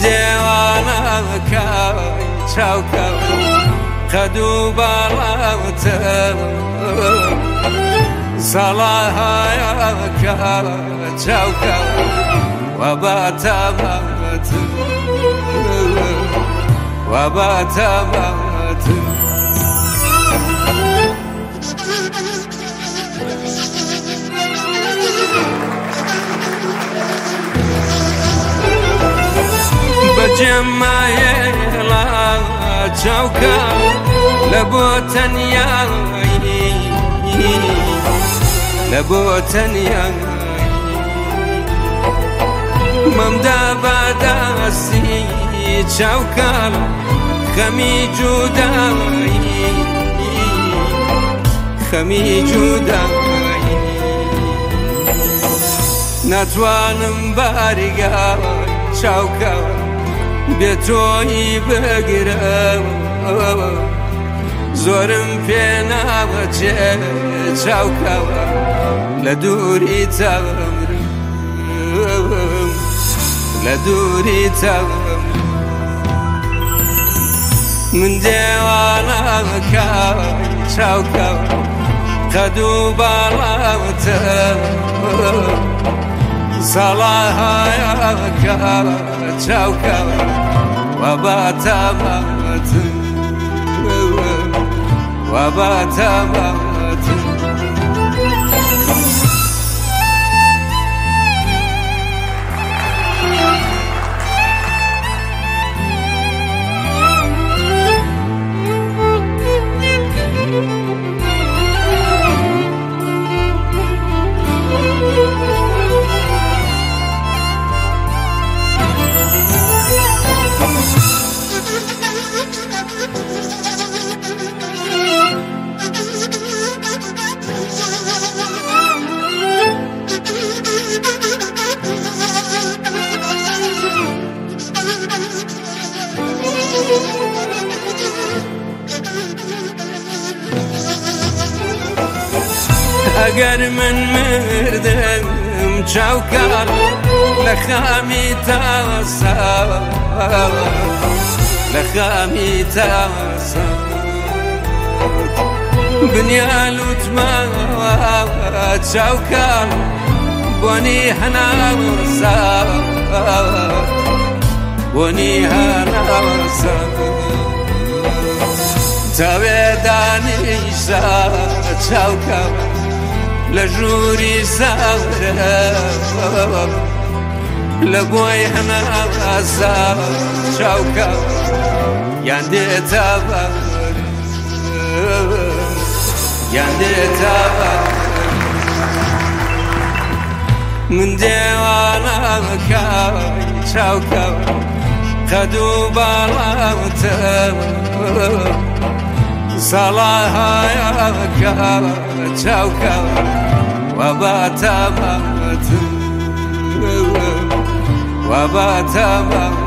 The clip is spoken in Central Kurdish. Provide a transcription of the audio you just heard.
دێوانەکە چاوکە قەد و باڵاتە ساڵاهایەکە چاوکە وەباتەمەت وەباتەمەت بەجێمایێڵا چاوکە لە بۆ تەنیایی لە بۆ تەنیایی مەمدا بەدەستی چاوکە خەمی جودایی خەمی جودایی ناتوانم بەریگا چاوکە بێتۆی بگرم زۆرم پێ ناوەچێ چاوکەوە لە دووری تەمرم لە دووری تەمرم من دێوانەکە چاوکەوە قەد و باڵاتە ساڵاهایەکە چاوکە وەباتەمەت وەباتەمەت ئەگەر من مردم چاوکە لە خامی تاسە لە خامی تاسە بنیال وتمەوە چاوکە بۆنی هەناسە بۆنی هەناسە تاوێ دانیشە چاوکە لە ژووری ساورە لە بۆی هەناسە چاوکە یان دێتە بەر یان دێتە بەر من دێوانەکە چاوکە قەد و باڵاتە ساڵاهایەکە چاوکە وەباتەمەت وەباتەمەت